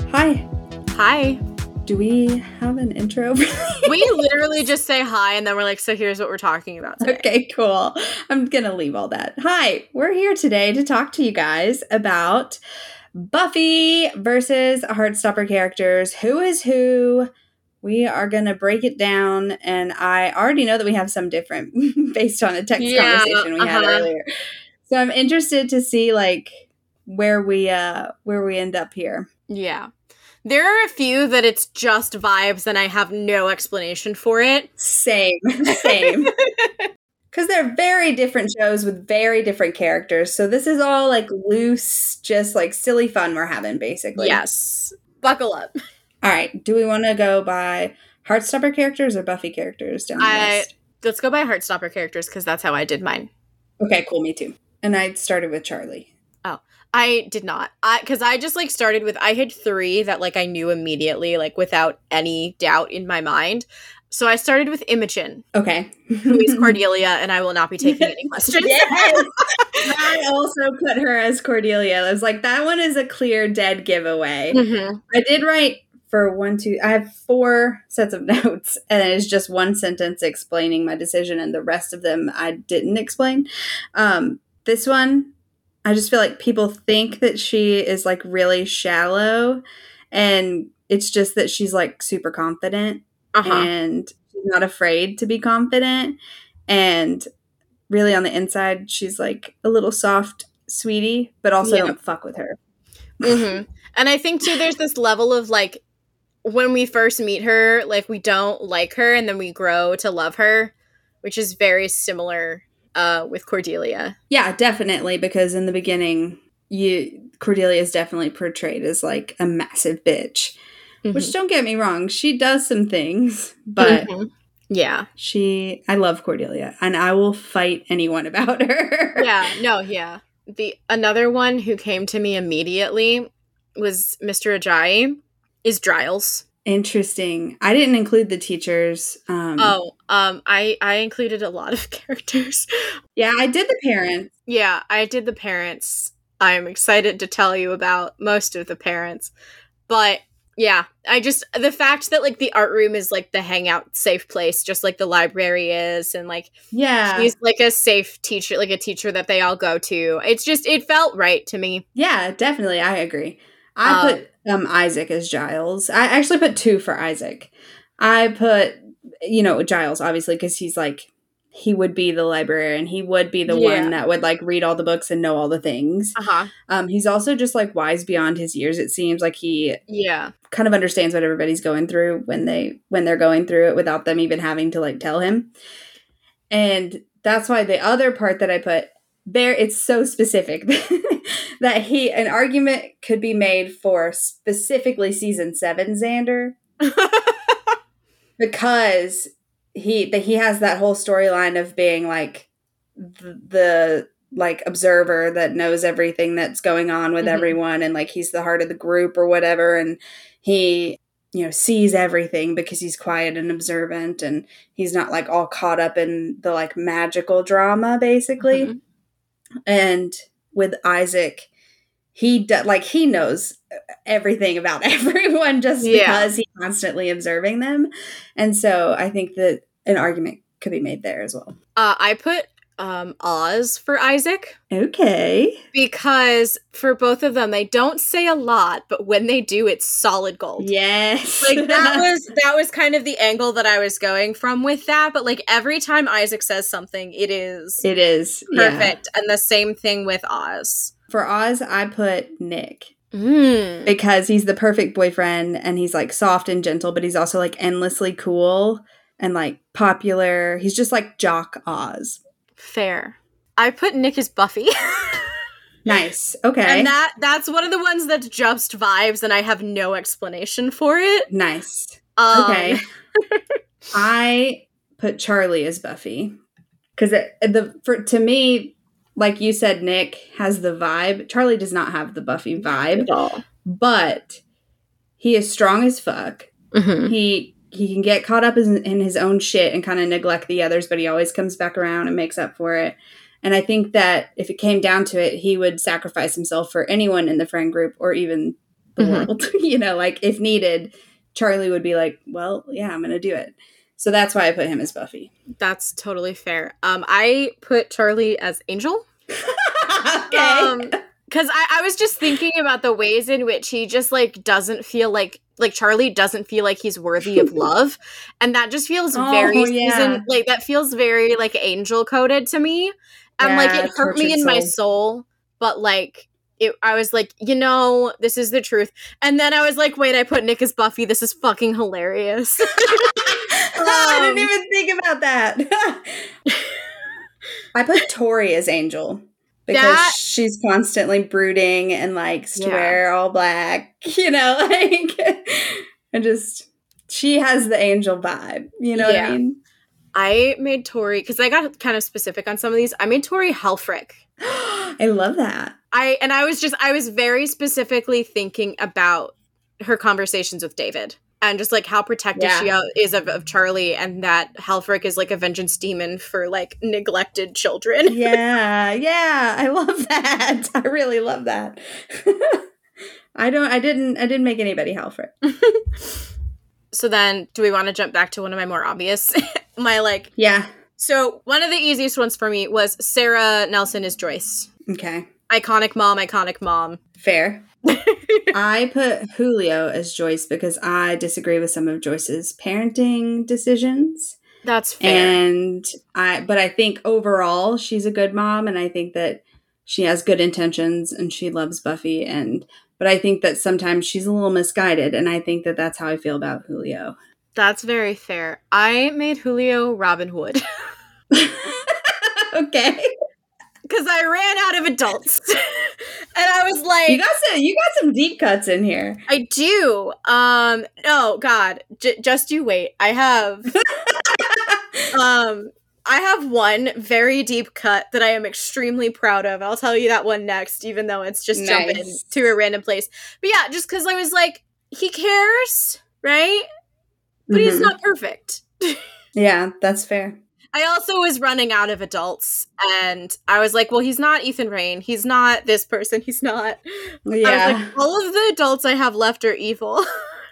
Hi. Hi. Do we have an intro? We literally just say hi and then we're like, so here's what we're talking about today. Okay, cool. I'm going to leave all that. Hi, we're here today to talk to you guys about Buffy versus Heartstopper characters. Who is who? We are going to break it down, and I already know that we have some different based on a text conversation we had earlier. So I'm interested to see where we end up here. Yeah. There are a few that it's just vibes and I have no explanation for it. Same. Because they're very different shows with very different characters. So this is all loose, just silly fun we're having, basically. Yes. Buckle up. All right. Do we want to go by Heartstopper characters or Buffy characters down the list? Let's go by Heartstopper characters because that's how I did mine. Okay, cool. Me too. And I started with Charlie. Oh, I did not. Because I just started with, I had 3 that I knew immediately, without any doubt in my mind. So I started with Imogen. Okay. Who is Cordelia, and I will not be taking any questions. Yes! I also put her as Cordelia. I was like, that one is a clear dead giveaway. Mm-hmm. I did write for I have 4 sets of notes, and it's just one sentence explaining my decision, and the rest of them I didn't explain. This one, I just feel like people think that she is really shallow, and it's just that she's super confident. And she's not afraid to be confident. And really on the inside, she's a little soft sweetie, but also don't fuck with her. Mm-hmm. And I think too, there's this level of when we first meet her, we don't like her and then we grow to love her, which is very similar with Cordelia. Yeah, definitely. Because in the beginning, Cordelia is definitely portrayed as a massive bitch. Mm-hmm. Which, don't get me wrong, she does some things, but yeah, I love Cordelia, and I will fight anyone about her. Yeah. Another one who came to me immediately was Mr. Ajayi, is Giles. Interesting. I didn't include the teachers. I included a lot of characters. Yeah, I did the parents. Yeah, I did the parents. I'm excited to tell you about most of the parents, but yeah, the fact that the art room is the hangout safe place, just the library is, and she's a safe teacher, a teacher that they all go to. It felt right to me. Yeah, definitely. I agree. I put Isaac as Giles. I actually put 2 for Isaac. I put, Giles, obviously, because he's he would be the librarian. He would be the one that would read all the books and know all the things. He's also just wise beyond his years. It seems he kind of understands what everybody's going through when they're going through it without them even having to tell him. And that's why the other part that I put there, it's so specific that an argument could be made for specifically season 7 Xander because he has that whole storyline of being the observer that knows everything that's going on with everyone, and he's the heart of the group or whatever, and he sees everything because he's quiet and observant, and he's not all caught up in the magical drama, basically. And with Isaac, he knows everything about everyone just because he's constantly observing them. And so I think that an argument could be made there as well. I put Oz for Isaac. Okay. Because for both of them, they don't say a lot, but when they do, it's solid gold. Yes. That was kind of the angle that I was going from with that. But every time Isaac says something, it is perfect. Yeah. And the same thing with Oz. For Oz, I put Nick. Because he's the perfect boyfriend, and he's soft and gentle, but he's also endlessly cool and popular. He's just jock Oz. Fair. I put Nick as Buffy. Nice. Okay. And that's one of the ones that's just vibes, and I have no explanation for it. Nice. Okay. I put Charlie as Buffy because to me, like you said, Nick has the vibe. Charlie does not have the Buffy vibe at all, but he is strong as fuck. He can get caught up in his own shit and kind of neglect the others, but he always comes back around and makes up for it. And I think that if it came down to it, he would sacrifice himself for anyone in the friend group or even the world. Like if needed, Charlie would be like, well, yeah, I'm going to do it. So that's why I put him as Buffy. That's totally fair. I put Charlie as Angel. Okay. Because I was just thinking about the ways in which he just, like, doesn't feel like Charlie doesn't feel like he's worthy of love. And that just feels very season, like, that feels very, like, Angel-coded to me. And, like, it hurt me in my soul. But, like, I was like, this is the truth. And then I was like, wait, I put Nick as Buffy. This is fucking hilarious. I didn't even think about that. I put Tori as Angel. Because she's constantly brooding and likes to wear all black, and she has the Angel vibe, what I mean? I made Tori, because I got kind of specific on some of these, I made Tori Helfrich. I love that. I was very specifically thinking about her conversations with David. And just, like, how protective she is of Charlie, and that Helfrich is, like, a vengeance demon for, like, neglected children. Yeah, I love that. I really love that. I didn't make anybody Helfrich. So then, do we want to jump back to one of my more obvious? Yeah. So, one of the easiest ones for me was Sarah Nelson is Joyce. Okay. Iconic mom. Fair. I put Julio as Joyce because I disagree with some of Joyce's parenting decisions. That's fair. But I think overall she's a good mom, and I think that she has good intentions and she loves Buffy, but I think that sometimes she's a little misguided, and I think that that's how I feel about Julio. That's very fair. I made Julio Robin Hood. Okay. Because I ran out of adults. And I was like... You got some deep cuts in here. I do. Oh, God. Just you wait. I have one very deep cut that I am extremely proud of. I'll tell you that one next, even though it's just jumping to a random place. But yeah, just because I was like, he cares, right? But he's not perfect. Yeah, that's fair. I also was running out of adults, and I was like, well, he's not Ethan Rayne. He's not this person. He's not. Yeah. I was like, all of the adults I have left are evil.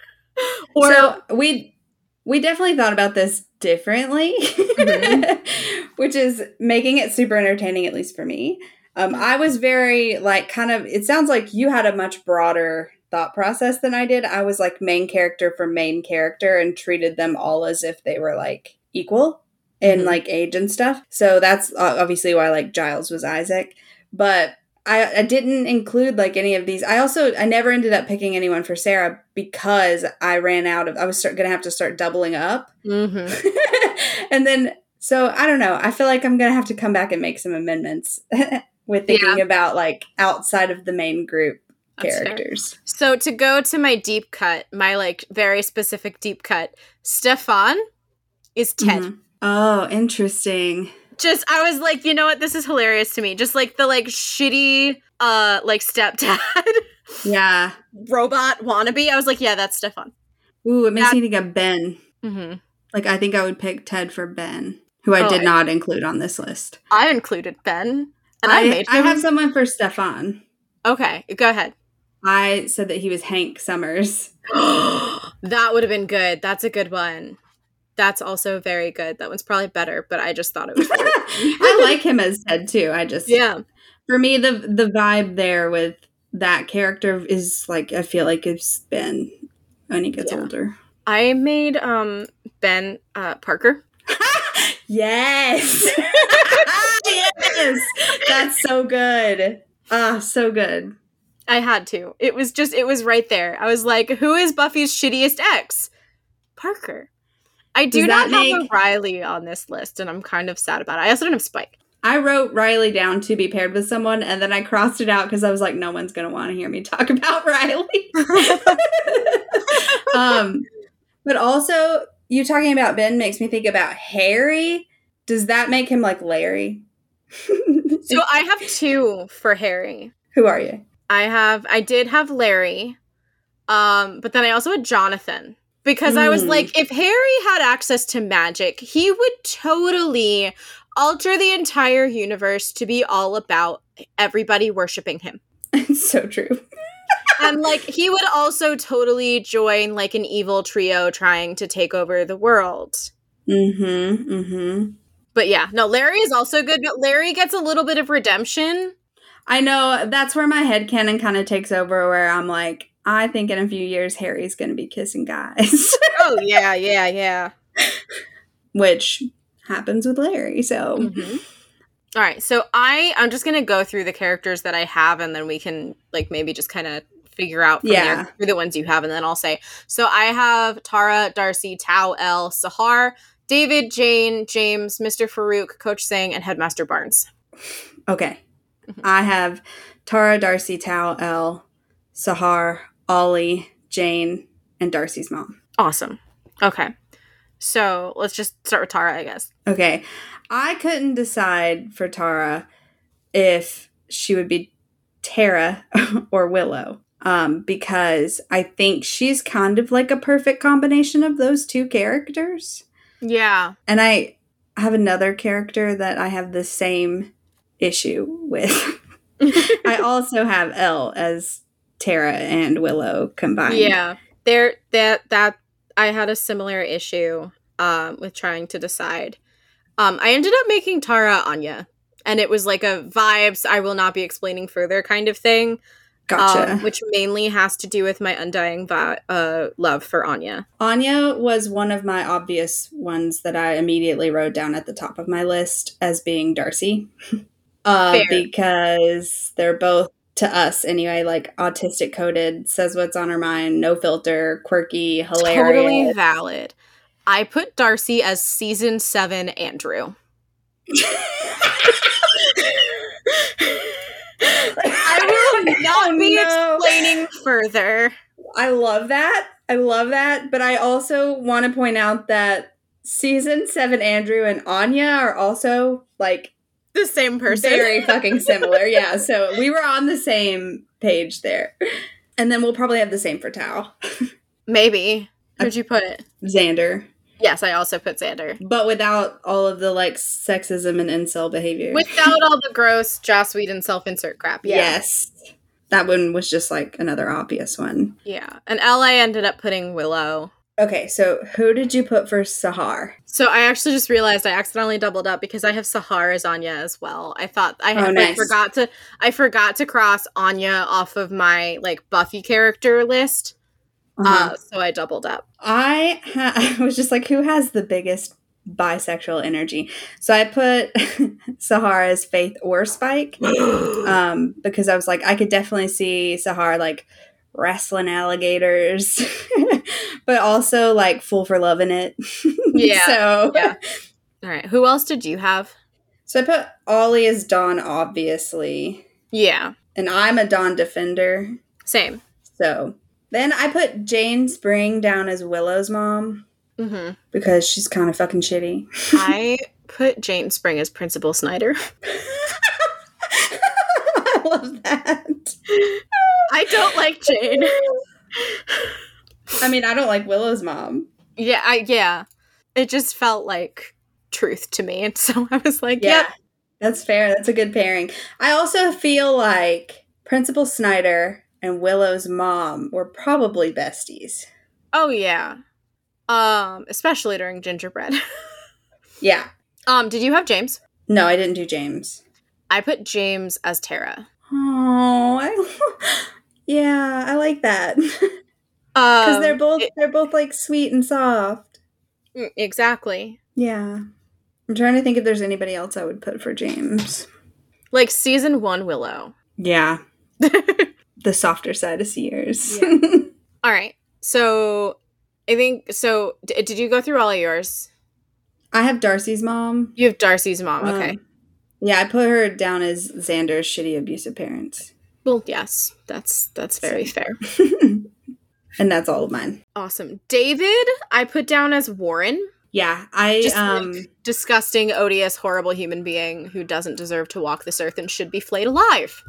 So we definitely thought about this differently, which is making it super entertaining, at least for me. I was very, like, kind of, it sounds like you had a much broader thought process than I did. I was like main character for main character and treated them all as if they were, like, equal in like age and stuff. So that's obviously why like Giles was Isaac. But I didn't include like any of these. I never ended up picking anyone for Sarah because I ran out of, I was going to have to start doubling up. And then, so I don't know. I feel like I'm going to have to come back and make some amendments with thinking about like outside of the main group characters. Fair. So to go to my deep cut, my like very specific deep cut, Stefan is Ted. Oh, interesting. Just, I was like, you know what? This is hilarious to me. Just like the like shitty, like stepdad. Yeah. Robot wannabe. I was like, yeah, that's Stefan. Ooh, it makes me think of Ben. Like, I think I would pick Ted for Ben, who I did not include on this list. I included Ben. And I made him. I have someone for Stefan. Okay, go ahead. I said that he was Hank Summers. That would have been good. That's a good one. That's also very good. That one's probably better, but I just thought it was I like him as Ted, too. For me, the vibe there with that character is, like, I feel like it's Ben when he gets older. I made Ben Parker. Yes! Yes! That's so good. So good. I had to. It was right there. I was like, who is Buffy's shittiest ex? Parker. I do not have a Riley on this list, and I'm kind of sad about it. I also don't have Spike. I wrote Riley down to be paired with someone, and then I crossed it out because I was like, no one's going to want to hear me talk about Riley. But also, you talking about Ben makes me think about Harry. Does that make him like Larry? So I have two for Harry. Who are you? I did have Larry, but then I also had Jonathan. Because I was like, if Harry had access to magic, he would totally alter the entire universe to be all about everybody worshiping him. It's so true. And, like, he would also totally join, like, an evil trio trying to take over the world. Mm-hmm. Mm-hmm. But yeah, no, Larry is also good, but Larry gets a little bit of redemption. I know, that's where my headcanon kind of takes over, where I'm like, I think in a few years, Harry's going to be kissing guys. Oh, yeah. Which happens with Larry, so. Mm-hmm. All right, so I'm just going to go through the characters that I have, and then we can, like, maybe just kind of figure out from there through the ones you have, and then I'll say. So I have Tara, Darcy, Tao, Elle, Sahar, David, Jane, James, Mr. Farouk, Coach Sang, and Headmaster Barnes. Okay. I have Tara, Darcy, Tao, Elle, Sahar, Ollie, Jane, and Darcy's mom. Awesome. Okay. So let's just start with Tara, I guess. Okay. I couldn't decide for Tara if she would be Tara or Willow. Because I think she's kind of like a perfect combination of those two characters. Yeah. And I have another character that I have the same issue with. I also have Elle as Tara and Willow combined. Yeah. That I had a similar issue with trying to decide. I ended up making Tara Anya, and it was like a vibes I will not be explaining further kind of thing. Gotcha. Which mainly has to do with my undying love for Anya. Anya was one of my obvious ones that I immediately wrote down at the top of my list as being Darcy. Because they're both, to us anyway, like autistic coded, says what's on her mind, no filter, quirky, hilarious. Totally valid. I put Darcy as season 7 Andrew. I will not be explaining further. I love that. But I also want to point out that season 7 Andrew and Anya are also like the same person. Very fucking similar. Yeah. So we were on the same page there. And then we'll probably have the same for Tao. Maybe. Where'd you put it? Xander. Yes, I also put Xander. But without all of the, like, sexism and incel behavior. Without all the gross Joss Whedon self-insert crap, yeah. Yes. That one was just, like, another obvious one. Yeah. And LA ended up putting Willow. Okay, so who did you put for Sahar? So I actually just realized I accidentally doubled up because I have Sahar as Anya as well. I thought I had nice. I forgot to cross Anya off of my, like, Buffy character list. So I doubled up. I was just like, who has the biggest bisexual energy? So I put Sahar as Faith or Spike, because I was like, I could definitely see Sahar like wrestling alligators, but also like full for love in it. Yeah. So yeah. All right. Who else did you have? So I put Ollie as Dawn, obviously. Yeah. And I'm a Dawn defender. Same. So then I put Jane Spring down as Willow's mom. Mm-hmm. Because she's kind of fucking shitty. I put Jane Spring as Principal Snyder. I love that. I don't like Jane. I mean, I don't like Willow's mom. Yeah. It just felt like truth to me. And so I was like, yeah, yep. That's fair. That's a good pairing. I also feel like Principal Snyder and Willow's mom were probably besties. Oh, yeah. Especially during Gingerbread. Yeah. Did you have James? No, I didn't do James. I put James as Tara. Oh, yeah, I like that. Because they're both like sweet and soft. Exactly. Yeah. I'm trying to think if there's anybody else I would put for James. Like season 1 Willow. Yeah. The softer side of Sears. Yeah. All right. So I think, did you go through all of yours? I have Darcy's mom. You have Darcy's mom, okay. Yeah, I put her down as Xander's shitty abusive parents. Well, yes, that's very fair. And that's all of mine. Awesome. David, I put down as Warren. Yeah, like, disgusting, odious, horrible human being who doesn't deserve to walk this earth and should be flayed alive.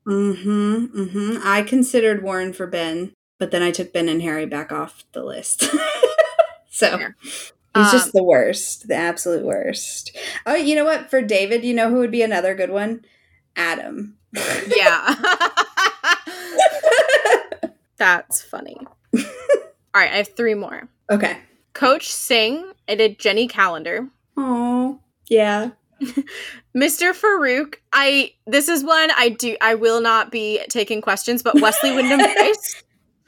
I considered Warren for Ben, but then I took Ben and Harry back off the list. So he's just the worst, the absolute worst. Oh, you know what? For David, you know who would be another good one? Adam. Yeah. That's funny. All right, I have 3 more. Okay. Coach Singh, I did Jenny Calendar. Oh, yeah. Mr. Farouk, this is one I will not be taking questions, but Wesley Wyndham-Pryce.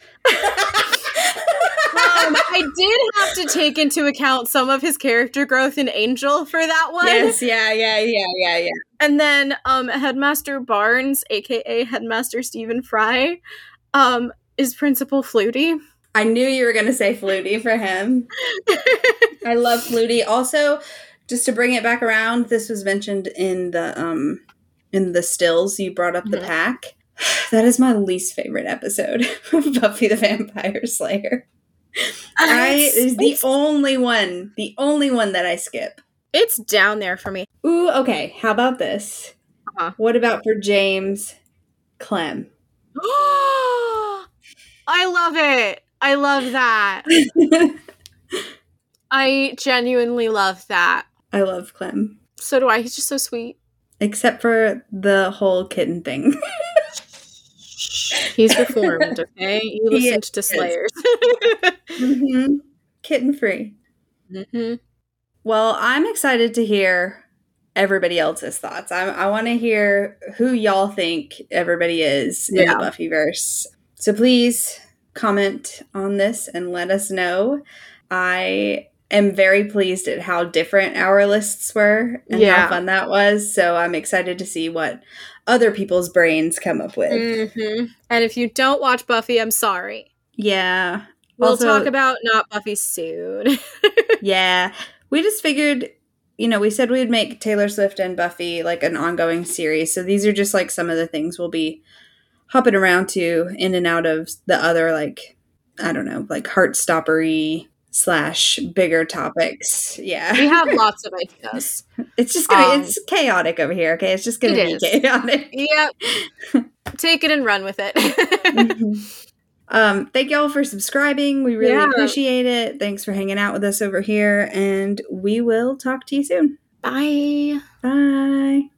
I did have to take into account some of his character growth in Angel for that one. Yes, yeah. And then Headmaster Barnes, aka Headmaster Stephen Fry, is Principal Flutie. I knew you were going to say Flutie for him. I love Flutie. Also, just to bring it back around, this was mentioned in the stills. You brought up the pack. That is my least favorite episode of Buffy the Vampire Slayer. Is the only one that I skip. It's down there for me. Ooh, okay. How about this? What about for James Clem? I love it. I love that. I genuinely love that. I love Clem. So do I. He's just so sweet. Except for the whole kitten thing. He's reformed, okay? You listened to Slayers. Kitten free. Well, I'm excited to hear everybody else's thoughts. I want to hear who y'all think everybody is in the Buffyverse. So please comment on this and let us know. I am very pleased at how different our lists were and how fun that was. So I'm excited to see what other people's brains come up with. And if you don't watch Buffy, I'm sorry. Yeah. We'll talk about Not Buffy soon. Yeah. We just figured, we said we'd make Taylor Swift and Buffy like an ongoing series. So these are just like some of the things we'll be hopping around to in and out of the other, like, I don't know, like heart-stoppery / bigger topics. Yeah. We have lots of ideas. It's just gonna it's chaotic over here, okay? It's just gonna be chaotic. Yep. Take it and run with it. Thank y'all for subscribing. We really appreciate it. Thanks for hanging out with us over here, and we will talk to you soon. Bye. Bye.